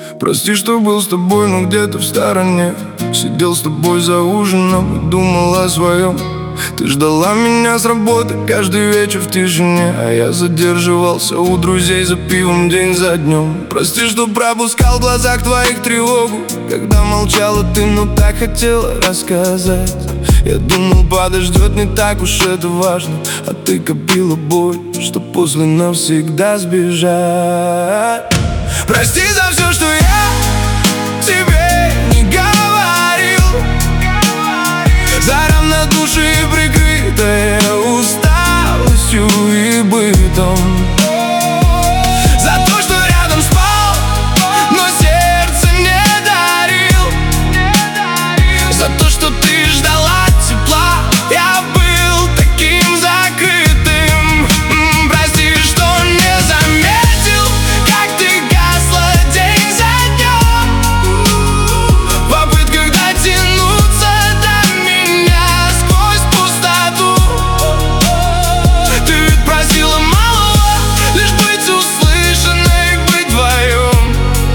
Прости, что был с тобой, но где-то в стороне. Сидел с тобой за ужином и думал о своем. Ты ждала меня с работы каждый вечер в тишине, а я задерживался у друзей за пивом день за днем. Прости, что пропускал в глазах твоих тревогу, когда молчала ты, но так хотела рассказать. Я думал, подождет, не так уж это важно, а ты копила боль, что после навсегда сбежать. Прости за все, что я тебе не говорил, за равнодушие, прикрытое усталостью и бытом, за то, что рядом спал, но сердце не дарил, за то, что ты ждала тепла, я был таким закрытым. Прости, что не заметил, как ты гасла день за днем, в попытках дотянуться до меня сквозь пустоту. Ты ведь просила малого, лишь быть услышанной, быть вдвоем,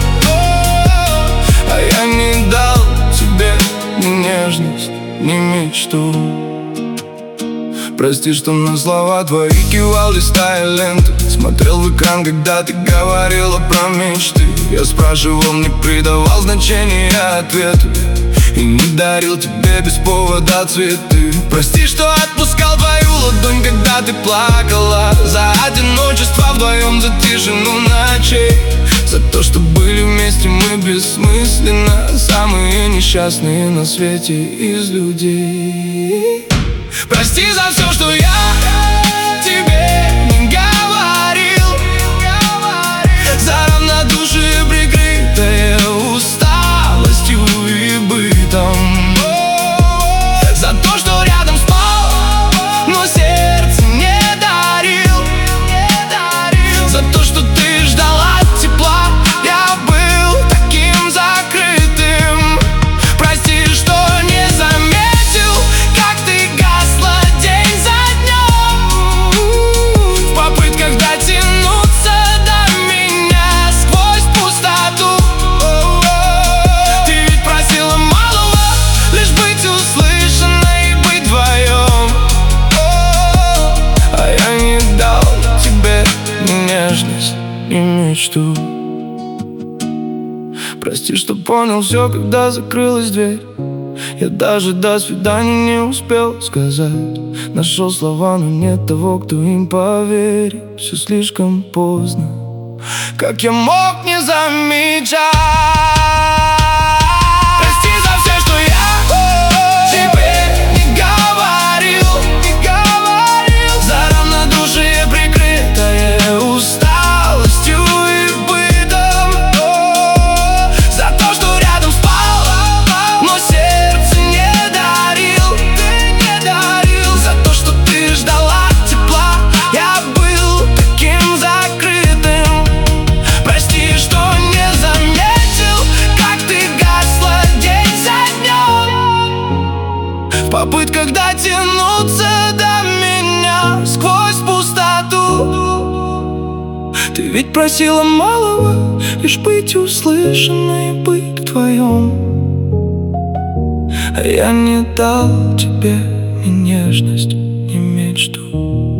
а я не дал тебе ни нежность, ни мечту. Прости, что на слова твои кивал, листая ленты, смотрел в экран, когда ты говорила про мечты. Я спрашивал, не придавал значения ответу и не дарил тебе без повода цветы. Прости, что отпускал твою ладонь, когда ты плакала, за одиночество вдвоем, за тишину ночей, за то, что были вместе мы бессмысленно, самые несчастные на свете из людей. Прости за все, что я тебе не говорил, за равнодушие, прикрытое усталостью и бытом, за то, что рядом спал, но сердце не дарил, за то, что ты ждала тепла, я был таким закрытым. Прости, что не заметил, как ты гасла день за днем, в попытках дотянуться до меня сквозь пустоту. Ты ведь просила малого, лишь быть услышанной, быть вдвоем, а я не дал тебе ни нежность, ни мечту. Прости, что понял все, когда закрылась дверь. Я даже до свидания не успел сказать. Нашел слова, но нет того, кто им поверит. Все слишком поздно, как я мог не замечать. Прости за все, что я тебе не говорил, за равнодушие, прикрытое усталостью и бытом, за то, что рядом спал, но сердце не дарил, за то, что ты ждала тепла, я был таким закрытым. Прости, что не заметил, как ты гасла день за днем, в попытках дотянуться до меня сквозь пустоту. Ты ведь просила малого, лишь быть услышанной, быть вдвоем, а я не дал тебе ни нежность, ни мечту.